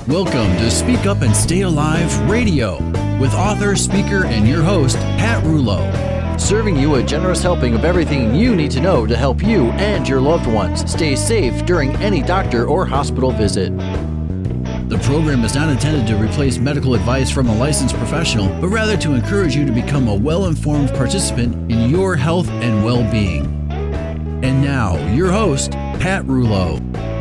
Welcome to Speak Up and Stay Alive Radio with author, speaker, and your host, Pat Rouleau. Serving you a generous helping of everything you need to know to help you and your loved ones stay safe during any doctor or hospital visit. The program is not intended to replace medical advice from a licensed professional, but rather to encourage you to become a well-informed participant in your health and well-being. And now, your host, Pat Rouleau.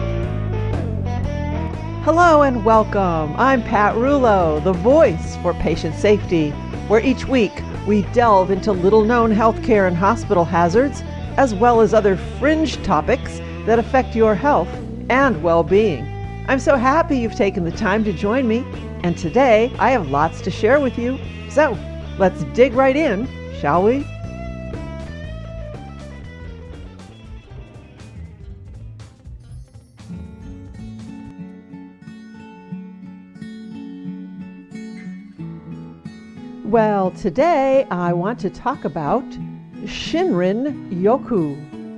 Hello and welcome. I'm Pat Rouleau, the voice for patient safety, where each week we delve into little-known healthcare and hospital hazards, as well as other fringe topics that affect your health and well-being. I'm so happy you've taken the time to join me, and today I have lots to share with you. So, let's dig right in, shall we? Well, today I want to talk about Shinrin-yoku.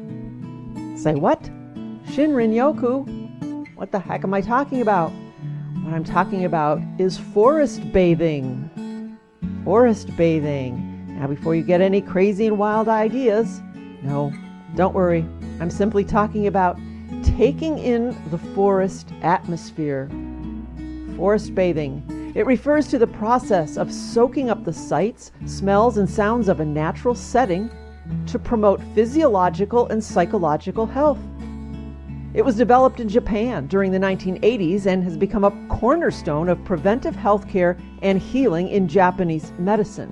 Say what? Shinrin-yoku? What the heck am I talking about? What I'm talking about is forest bathing. Forest bathing. Now, before you get any crazy and wild ideas, no, don't worry. I'm simply talking about taking in the forest atmosphere. Forest bathing. It refers to the process of soaking up the sights, smells, and sounds of a natural setting to promote physiological and psychological health. It was developed in Japan during the 1980s and has become a cornerstone of preventive health care and healing in Japanese medicine.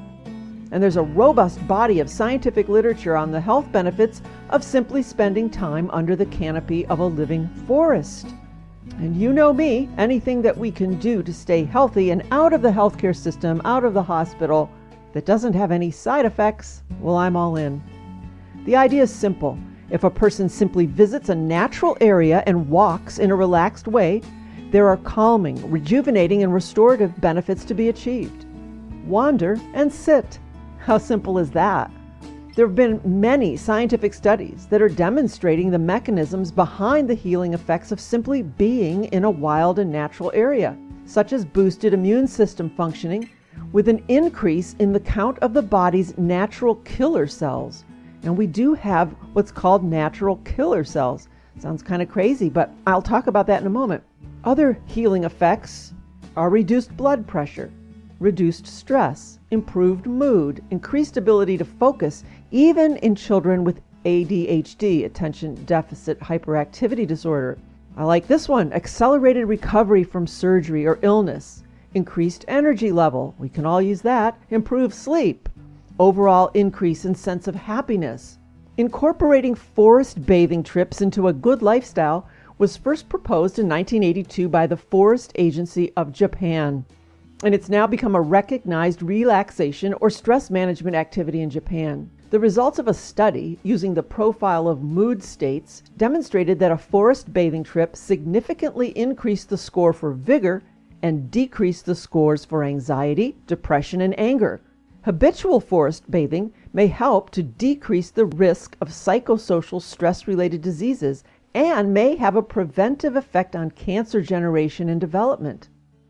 And there's a robust body of scientific literature on the health benefits of simply spending time under the canopy of a living forest. And you know me, anything that we can do to stay healthy and out of the healthcare system, out of the hospital, that doesn't have any side effects, well, I'm all in. The idea is simple. If a person simply visits a natural area and walks in a relaxed way, there are calming, rejuvenating, and restorative benefits to be achieved. Wander and sit. How simple is that? There have been many scientific studies that are demonstrating the mechanisms behind the healing effects of simply being in a wild and natural area, such as boosted immune system functioning with an increase in the count of the body's natural killer cells. And we do have what's called natural killer cells. Sounds kind of crazy, but I'll talk about that in a moment. Other healing effects are reduced blood pressure, reduced stress, improved mood, increased ability to focus, even in children with ADHD, attention deficit hyperactivity disorder. I like this one, accelerated recovery from surgery or illness, increased energy level, we can all use that, improved sleep, overall increase in sense of happiness. Incorporating forest bathing trips into a good lifestyle was first proposed in 1982 by the Forest Agency of Japan. And it's now become a recognized relaxation or stress management activity in Japan. The results of a study using the profile of mood states demonstrated that a forest bathing trip significantly increased the score for vigor and decreased the scores for anxiety, depression, and anger. Habitual forest bathing may help to decrease the risk of psychosocial stress-related diseases and may have a preventive effect on cancer generation and development.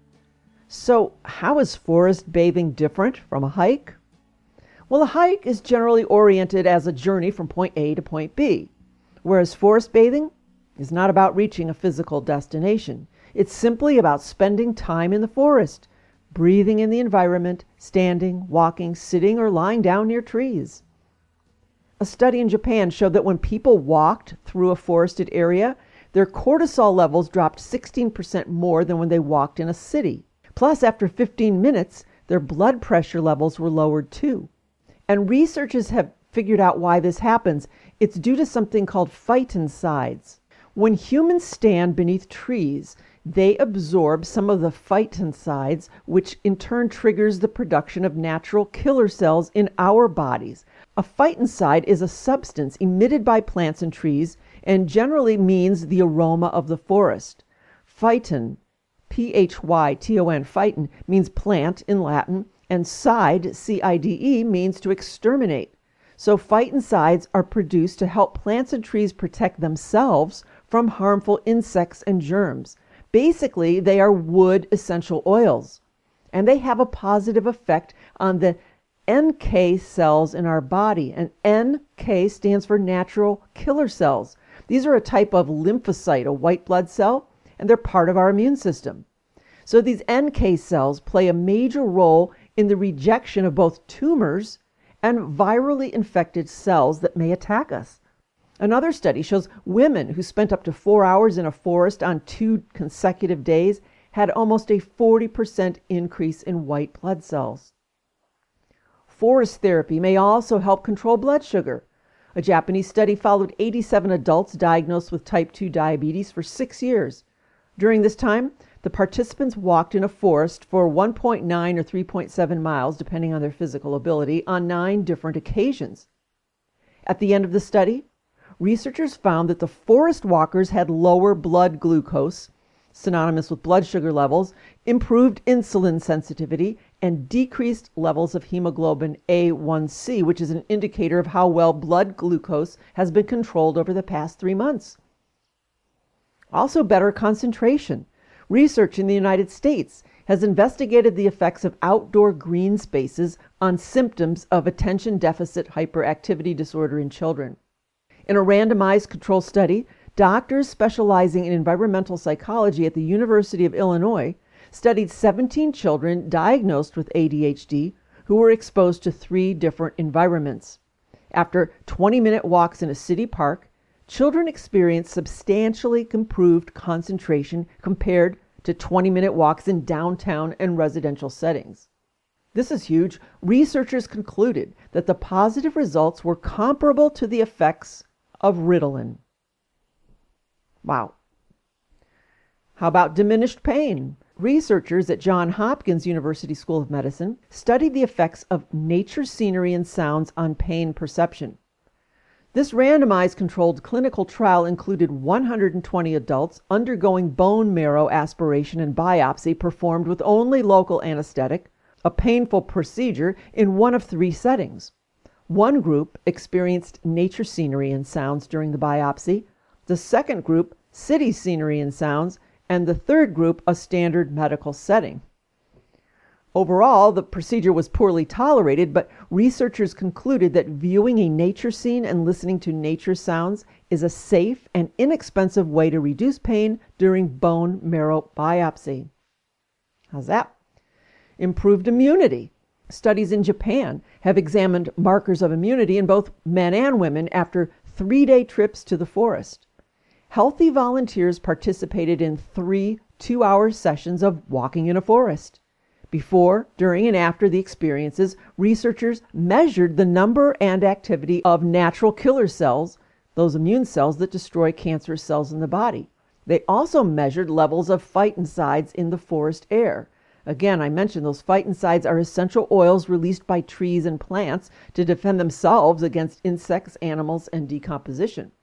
So, how is forest bathing different from a hike? Well, a hike is generally oriented as a journey from point A to point B, whereas forest bathing is not about reaching a physical destination. It's simply about spending time in the forest, breathing in the environment, standing, walking, sitting, or lying down near trees. A study in Japan showed that when people walked through a forested area, their cortisol levels dropped 16% more than when they walked in a city. Plus, after 15 minutes, their blood pressure levels were lowered too. And researchers have figured out why this happens. It's due to something called phytoncides. When humans stand beneath trees, they absorb some of the phytoncides, which in turn triggers the production of natural killer cells in our bodies. A phytoncide is a substance emitted by plants and trees and generally means the aroma of the forest. Phyton, P-H-Y-T-O-N, phyton, means plant in Latin, and cide, C-I-D-E, means to exterminate. So phytoncides are produced to help plants and trees protect themselves from harmful insects and germs. Basically, they are wood essential oils, and they have a positive effect on the NK cells in our body. And NK stands for natural killer cells. These are a type of lymphocyte, a white blood cell, and they're part of our immune system. So these NK cells play a major role in the rejection of both tumors and virally infected cells that may attack us. Another study shows women who spent up to 4 hours in a forest on 2 consecutive days had almost a 40% increase in white blood cells. Forest therapy may also help control blood sugar. A Japanese study followed 87 adults diagnosed with type 2 diabetes for 6 years. During this time, the participants walked in a forest for 1.9 or 3.7 miles, depending on their physical ability, on 9 different occasions. At the end of the study, researchers found that the forest walkers had lower blood glucose, synonymous with blood sugar levels, improved insulin sensitivity, and decreased levels of hemoglobin A1C, which is an indicator of how well blood glucose has been controlled over the past 3 months. Also, better concentration. Research in the United States has investigated the effects of outdoor green spaces on symptoms of attention deficit hyperactivity disorder in children. In a randomized control study, doctors specializing in environmental psychology at the University of Illinois studied 17 children diagnosed with ADHD who were exposed to 3 different environments. After 20-minute walks in a city park, children experienced substantially improved concentration compared to 20-minute walks in downtown and residential settings. This is huge. Researchers concluded that the positive results were comparable to the effects of Ritalin. Wow. How about diminished pain? Researchers at Johns Hopkins University School of Medicine studied the effects of nature scenery and sounds on pain perception. This randomized controlled clinical trial included 120 adults undergoing bone marrow aspiration and biopsy performed with only local anesthetic, a painful procedure in one of 3 settings. One group experienced nature scenery and sounds during the biopsy, the second group city scenery and sounds, and the third group a standard medical setting. Overall, the procedure was poorly tolerated, but researchers concluded that viewing a nature scene and listening to nature sounds is a safe and inexpensive way to reduce pain during bone marrow biopsy. How's that? Improved immunity. Studies in Japan have examined markers of immunity in both men and women after 3-day trips to the forest. Healthy volunteers participated in 3 2-hour sessions of walking in a forest. Before, during, and after the experiences, researchers measured the number and activity of natural killer cells, those immune cells that destroy cancerous cells in the body. They also measured levels of phytoncides in the forest air. Again, I mentioned those phytoncides are essential oils released by trees and plants to defend themselves against insects, animals, and decomposition.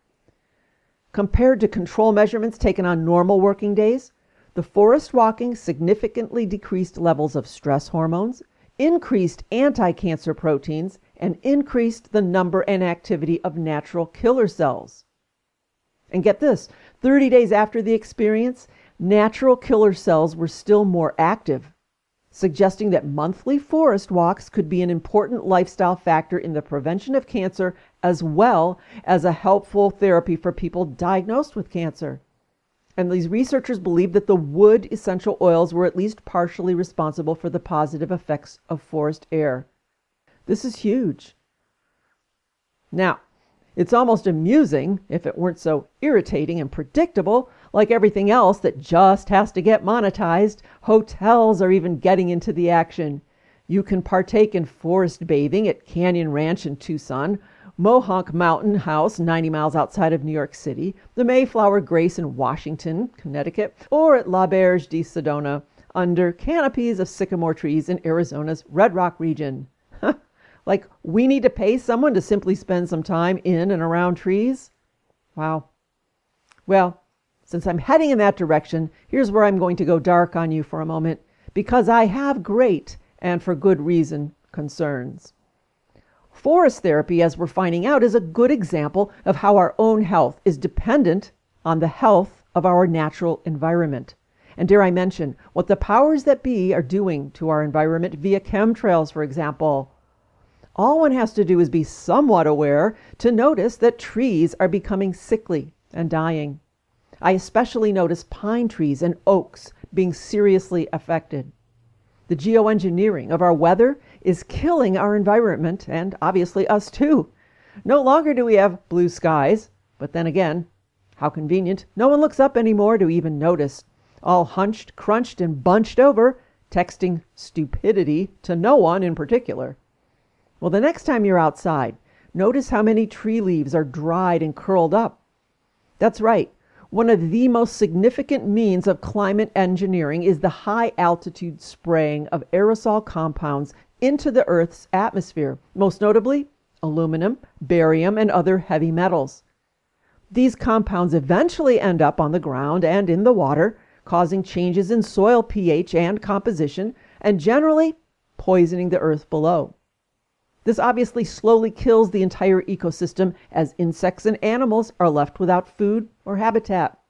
Compared to control measurements taken on normal working days, the forest walking significantly decreased levels of stress hormones, increased anti-cancer proteins, and increased the number and activity of natural killer cells. And get this, 30 days after the experience, natural killer cells were still more active, suggesting that monthly forest walks could be an important lifestyle factor in the prevention of cancer as well as a helpful therapy for people diagnosed with cancer. And these researchers believe that the wood essential oils were at least partially responsible for the positive effects of forest air. This is huge. Now, it's almost amusing, if it weren't so irritating and predictable, like everything else that just has to get monetized, hotels are even getting into the action. You can partake in forest bathing at Canyon Ranch in Tucson, Mohawk Mountain House 90 miles outside of New York City, the Mayflower Grace in Washington, Connecticut, or at La Berge de Sedona under canopies of sycamore trees in Arizona's Red Rock region. Like we need to pay someone to simply spend some time in and around trees? Wow. Well, since I'm heading in that direction, here's where I'm going to go dark on you for a moment, because I have great, and for good reason, concerns. Forest therapy, as we're finding out, is a good example of how our own health is dependent on the health of our natural environment. And dare I mention what the powers that be are doing to our environment via chemtrails, for example. All one has to do is be somewhat aware to notice that trees are becoming sickly and dying. I especially notice pine trees and oaks being seriously affected. The geoengineering of our weather is killing our environment and obviously us too. No longer do we have blue skies, but then again, how convenient, no one looks up anymore to even notice. All hunched, crunched, and bunched over, texting stupidity to no one in particular. Well, the next time you're outside, notice how many tree leaves are dried and curled up. That's right. One of the most significant means of climate engineering is the high-altitude spraying of aerosol compounds into the Earth's atmosphere, most notably aluminum, barium, and other heavy metals. These compounds eventually end up on the ground and in the water, causing changes in soil pH and composition, and generally poisoning the earth below. This obviously slowly kills the entire ecosystem as insects and animals are left without food or habitat.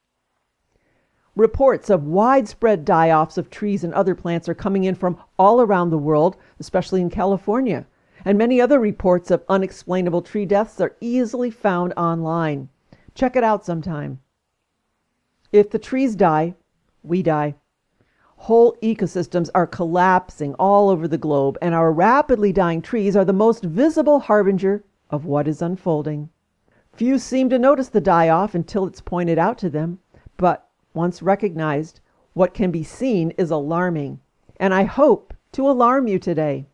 Reports of widespread die-offs of trees and other plants are coming in from all around the world, especially in California, and many other reports of unexplainable tree deaths are easily found online. Check it out sometime. If the trees die, we die. Whole ecosystems are collapsing all over the globe, and our rapidly dying trees are the most visible harbinger of what is unfolding. Few seem to notice the die-off until it's pointed out to them, but once recognized, what can be seen is alarming, and I hope to alarm you today.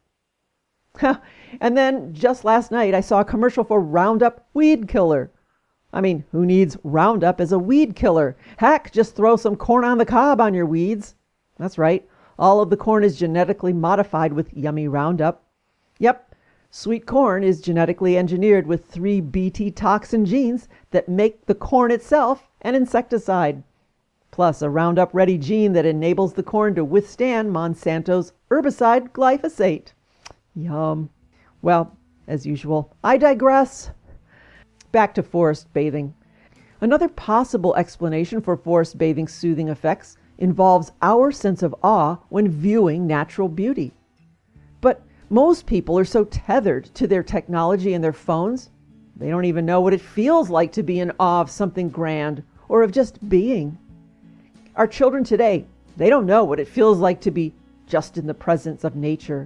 And then, just last night, I saw a commercial for Roundup Weed Killer. I mean, who needs Roundup as a weed killer? Heck, just throw some corn on the cob on your weeds. That's right. All of the corn is genetically modified with yummy Roundup. Yep, sweet corn is genetically engineered with 3 Bt toxin genes that make the corn itself an insecticide. Plus a Roundup-ready gene that enables the corn to withstand Monsanto's herbicide glyphosate. Yum. Well, as usual, I digress. Back to forest bathing. Another possible explanation for forest bathing's soothing effects involves our sense of awe when viewing natural beauty. But most people are so tethered to their technology and their phones, they don't even know what it feels like to be in awe of something grand or of just being. Our children today, they don't know what it feels like to be just in the presence of nature.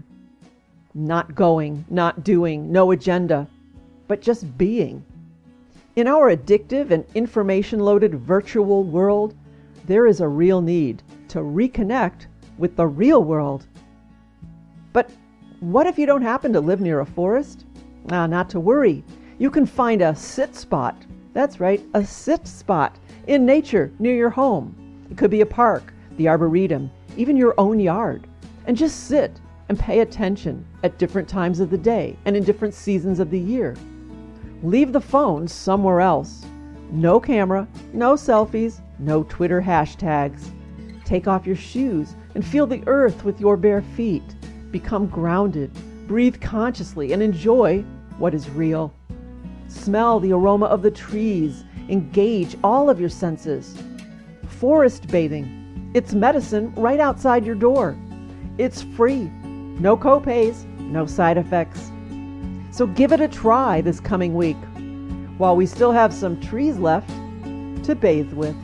Not going, not doing, no agenda, but just being. In our addictive and information-loaded virtual world, there is a real need to reconnect with the real world. But what if you don't happen to live near a forest? Not to worry. You can find a sit spot. That's right, a sit spot in nature near your home. It could be a park, the arboretum, even your own yard. And just sit and pay attention at different times of the day and in different seasons of the year. Leave the phone somewhere else. No camera, no selfies, no Twitter hashtags. Take off your shoes and feel the earth with your bare feet. Become grounded, breathe consciously, and enjoy what is real. Smell the aroma of the trees. Engage all of your senses. Forest bathing. It's medicine right outside your door. It's free. No co-pays, no side effects. So give it a try this coming week, while we still have some trees left to bathe with.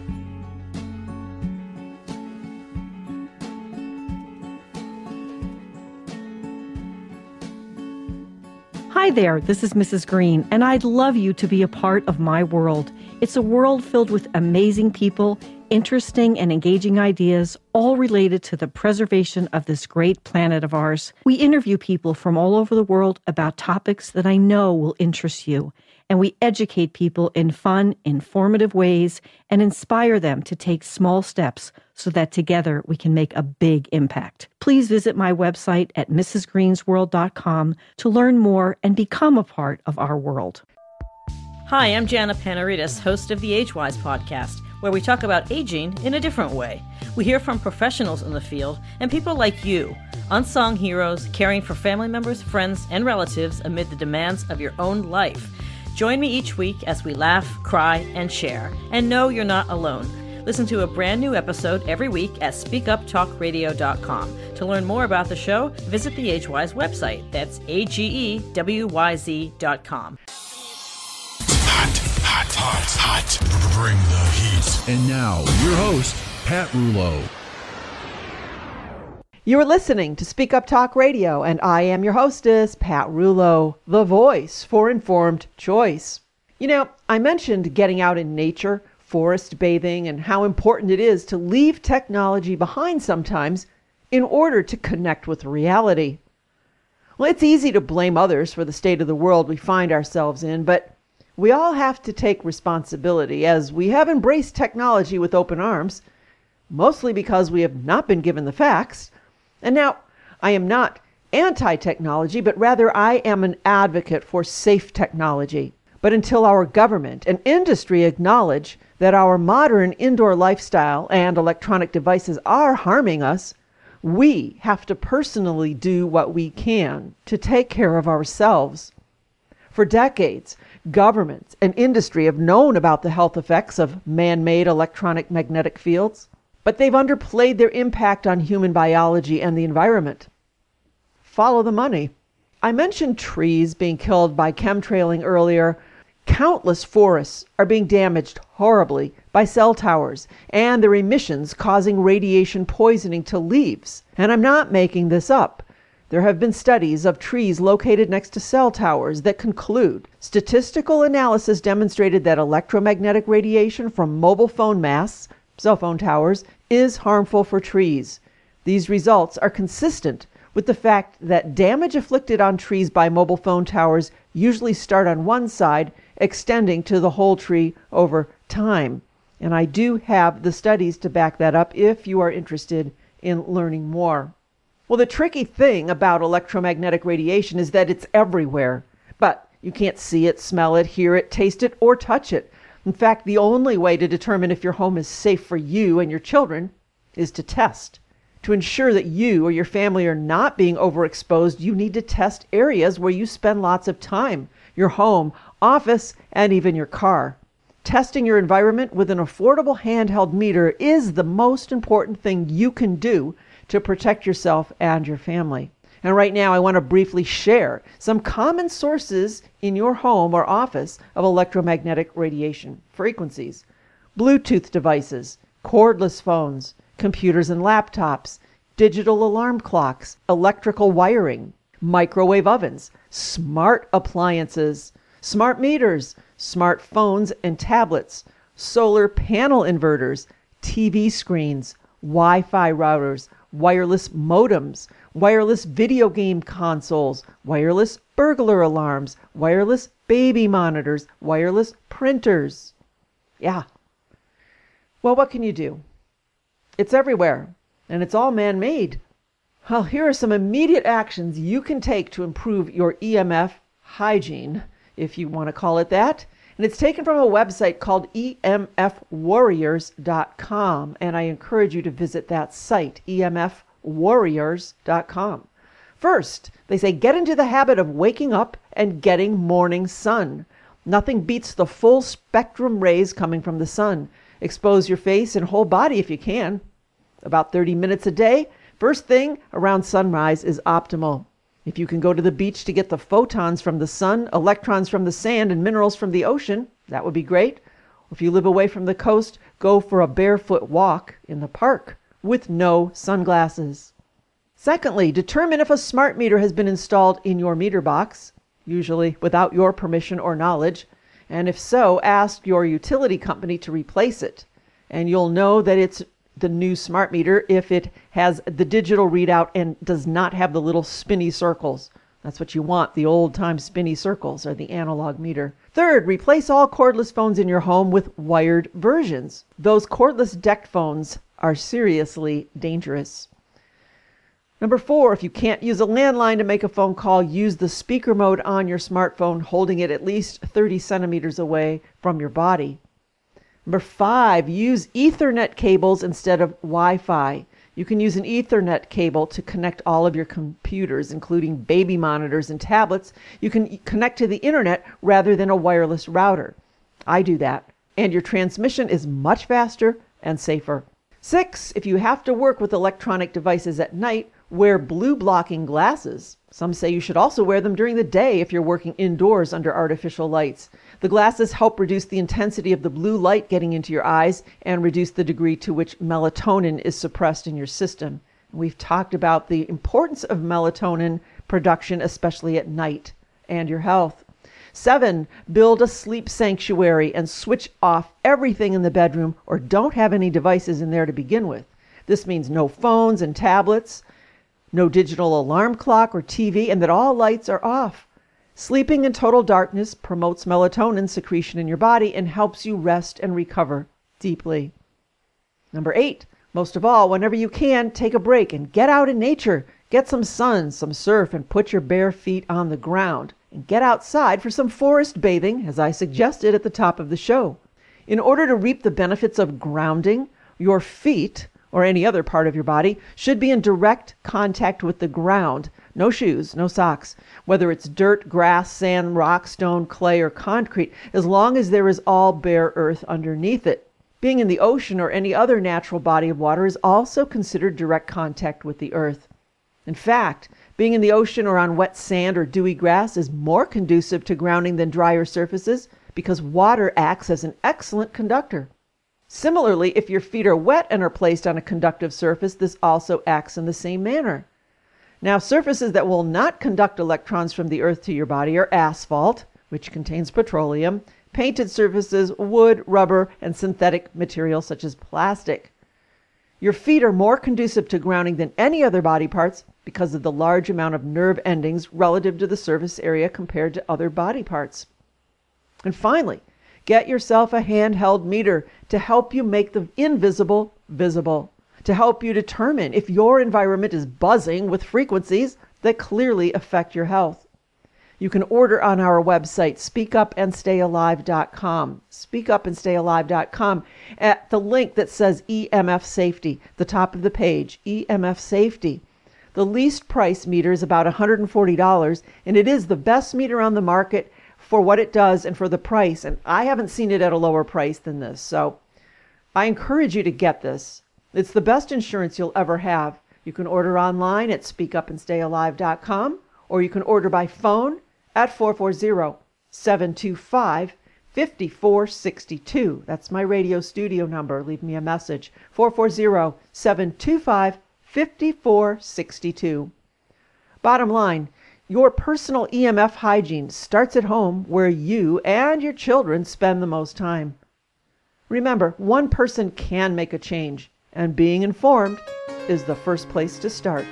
Hi there, this is Mrs. Green, and I'd love you to be a part of my world. It's a world filled with amazing people, interesting and engaging ideas, all related to the preservation of this great planet of ours. We interview people from all over the world about topics that I know will interest you, and we educate people in fun, informative ways and inspire them to take small steps so that together we can make a big impact. Please visit my website at mrsgreensworld.com to learn more and become a part of our world. Hi, I'm Jana Panaritis, host of the AgeWise podcast, where we talk about aging in a different way. We hear from professionals in the field and people like you, unsung heroes caring for family members, friends, and relatives amid the demands of your own life. Join me each week as we laugh, cry, and share, and know you're not alone. Listen to a brand new episode every week at speakuptalkradio.com. To learn more about the show, visit the AgeWise website. That's AGEWYZ.com. Hot. Bring the heat. And now, your host, Pat Rouleau. You are listening to Speak Up Talk Radio, and I am your hostess, Pat Rouleau, the voice for informed choice. You know, I mentioned getting out in nature, forest bathing, and how important it is to leave technology behind sometimes in order to connect with reality. Well, it's easy to blame others for the state of the world we find ourselves in, but we all have to take responsibility, as we have embraced technology with open arms, mostly because we have not been given the facts. And now, I am not anti-technology, but rather I am an advocate for safe technology. But until our government and industry acknowledge that our modern indoor lifestyle and electronic devices are harming us, we have to personally do what we can to take care of ourselves. For decades, governments and industry have known about the health effects of man-made electronic magnetic fields, but they've underplayed their impact on human biology and the environment. Follow the money. I mentioned trees being killed by chemtrailing earlier. Countless forests are being damaged horribly by cell towers and their emissions causing radiation poisoning to leaves. And I'm not making this up. There have been studies of trees located next to cell towers that conclude statistical analysis demonstrated that electromagnetic radiation from mobile phone masts, cell phone towers, is harmful for trees. These results are consistent with the fact that damage inflicted on trees by mobile phone towers usually start on one side, extending to the whole tree over time. And I do have the studies to back that up if you are interested in learning more. Well, the tricky thing about electromagnetic radiation is that it's everywhere, but you can't see it, smell it, hear it, taste it, or touch it. In fact, the only way to determine if your home is safe for you and your children is to test. To ensure that you or your family are not being overexposed, you need to test areas where you spend lots of time, your home, office, and even your car. Testing your environment with an affordable handheld meter is the most important thing you can do to protect yourself and your family. And right now, I want to briefly share some common sources in your home or office of electromagnetic radiation frequencies. Bluetooth devices, cordless phones, computers and laptops, digital alarm clocks, electrical wiring, microwave ovens, smart appliances, smart meters, smartphones and tablets, solar panel inverters, TV screens, Wi-Fi routers, wireless modems, wireless video game consoles, wireless burglar alarms, wireless baby monitors, wireless printers. Yeah. Well, what can you do? It's everywhere, and it's all man-made. Well, here are some immediate actions you can take to improve your EMF hygiene, if you want to call it that. And it's taken from a website called emfwarriors.com, and I encourage you to visit that site, emfwarriors.com. First, they say get into the habit of waking up and getting morning sun. Nothing beats the full spectrum rays coming from the sun. Expose your face and whole body if you can. About 30 minutes a day, first thing around sunrise is optimal. If you can go to the beach to get the photons from the sun, electrons from the sand, and minerals from the ocean, that would be great. If you live away from the coast, go for a barefoot walk in the park with no sunglasses. Secondly, determine if a smart meter has been installed in your meter box, usually without your permission or knowledge, and if so, ask your utility company to replace it. And you'll know that it's the new smart meter if it has the digital readout and does not have the little spinny circles. That's what you want. The old-time spinny circles are the analog meter. Third, replace all cordless phones in your home with wired versions. Those cordless decked phones are seriously dangerous. Number 4, if you can't use a landline to make a phone call, use the speaker mode on your smartphone, holding it at least 30 centimeters away from your body. Number 5, use Ethernet cables instead of Wi-Fi. You can use an Ethernet cable to connect all of your computers, including baby monitors and tablets. You can connect to the internet rather than a wireless router. I do that. And your transmission is much faster and safer. 6, if you have to work with electronic devices at night, wear blue blocking glasses. Some say you should also wear them during the day if you're working indoors under artificial lights. The glasses help reduce the intensity of the blue light getting into your eyes and reduce the degree to which melatonin is suppressed in your system. We've talked about the importance of melatonin production, especially at night, and your health. 7, build a sleep sanctuary and switch off everything in the bedroom or don't have any devices in there to begin with. This means no phones and tablets, no digital alarm clock or TV, and that all lights are off. Sleeping in total darkness promotes melatonin secretion in your body and helps you rest and recover deeply. Number 8, most of all, whenever you can, take a break and get out in nature. Get some sun, some surf, and put your bare feet on the ground. And get outside for some forest bathing, as I suggested at the top of the show. In order to reap the benefits of grounding, your feet, or any other part of your body, should be in direct contact with the ground. No shoes, no socks. Whether it's dirt, grass, sand, rock, stone, clay, or concrete, as long as there is all bare earth underneath it. Being in the ocean or any other natural body of water is also considered direct contact with the earth. In fact, being in the ocean or on wet sand or dewy grass is more conducive to grounding than drier surfaces because water acts as an excellent conductor. Similarly, if your feet are wet and are placed on a conductive surface, this also acts in the same manner. Now, surfaces that will not conduct electrons from the earth to your body are asphalt, which contains petroleum, painted surfaces, wood, rubber, and synthetic materials such as plastic. Your feet are more conducive to grounding than any other body parts because of the large amount of nerve endings relative to the surface area compared to other body parts. And finally, get yourself a handheld meter to help you make the invisible visible, to help you determine if your environment is buzzing with frequencies that clearly affect your health. You can order on our website, speakupandstayalive.com. Speakupandstayalive.com at the link that says EMF Safety, the top of the page, EMF Safety. The least price meter is about $140, and it is the best meter on the market for what it does and for the price. And I haven't seen it at a lower price than this. So I encourage you to get this. It's the best insurance you'll ever have. You can order online at speakupandstayalive.com, or you can order by phone at 440-725-5462. That's my radio studio number. Leave me a message. 440-725-5462. Bottom line, your personal EMF hygiene starts at home where you and your children spend the most time. Remember, one person can make a change, and being informed is the first place to start.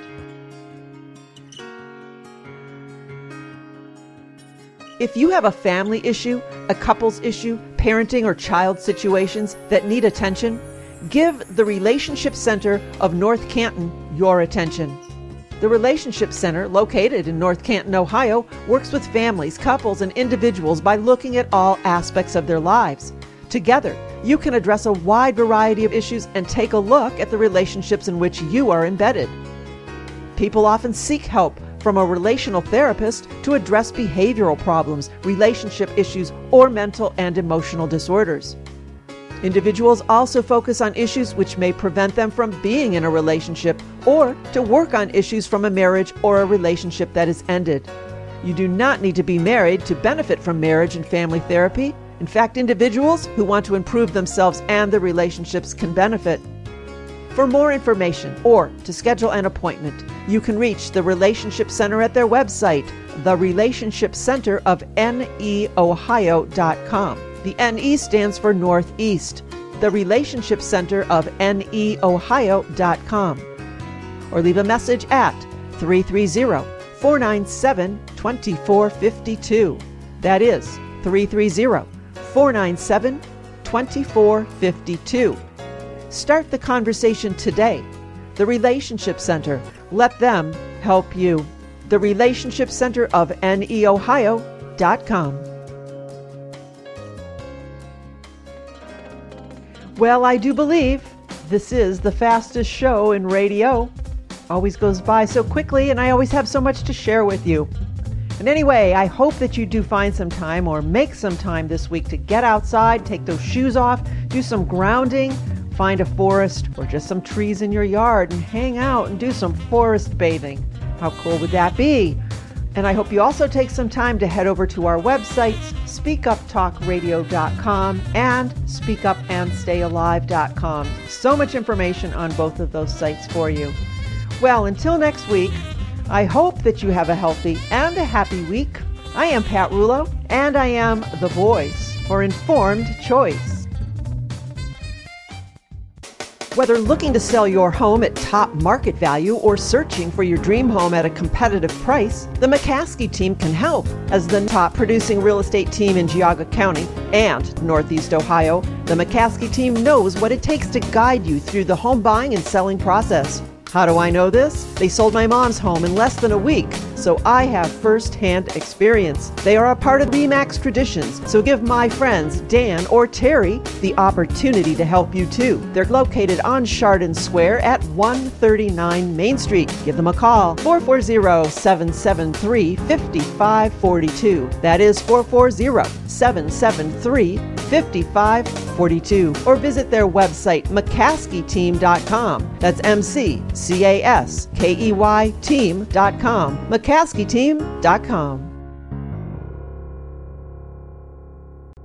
If you have a family issue, a couple's issue, parenting or child situations that need attention, give the Relationship Center of North Canton your attention. The Relationship Center, located in North Canton, Ohio, works with families, couples, and individuals by looking at all aspects of their lives. Together, you can address a wide variety of issues and take a look at the relationships in which you are embedded. People often seek help from a relational therapist to address behavioral problems, relationship issues, or mental and emotional disorders. Individuals also focus on issues which may prevent them from being in a relationship or to work on issues from a marriage or a relationship that is ended. You do not need to be married to benefit from marriage and family therapy. In fact, individuals who want to improve themselves and their relationships can benefit. For more information or to schedule an appointment, you can reach the Relationship Center at their website, the Relationship Center of NEOhio.com. The NE stands for Northeast, the Relationship Center of NEOhio.com. Or leave a message at 330-497-2452. That is 330-497-2452. Start the conversation today. The Relationship Center. Let them help you. The Relationship Center of NEOhio.com. Well, I do believe this is the fastest show in radio. Always goes by so quickly, and I always have so much to share with you. And anyway, I hope that you do find some time or make some time this week to get outside, take those shoes off, do some grounding, find a forest or just some trees in your yard and hang out and do some forest bathing. How cool would that be? And I hope you also take some time to head over to our websites, speakuptalkradio.com and speakupandstayalive.com. So much information on both of those sites for you. Well, until next week, I hope that you have a healthy and a happy week. I am Pat Rulo, and I am the voice for informed choice. Whether looking to sell your home at top market value or searching for your dream home at a competitive price, the McCaskey team can help. As the top producing real estate team in Geauga County and Northeast Ohio, the McCaskey team knows what it takes to guide you through the home buying and selling process. How do I know this? They sold my mom's home in less than a week, so I have first-hand experience. They are a part of RE/MAX traditions, so give my friends Dan or Terry the opportunity to help you too. They're located on Chardon Square at 139 Main Street. Give them a call, 440-773-5542. That is 440-773-5542. Or visit their website, McCaskeyteam.com. That's McCaskey team.com. McCaskeyteam.com.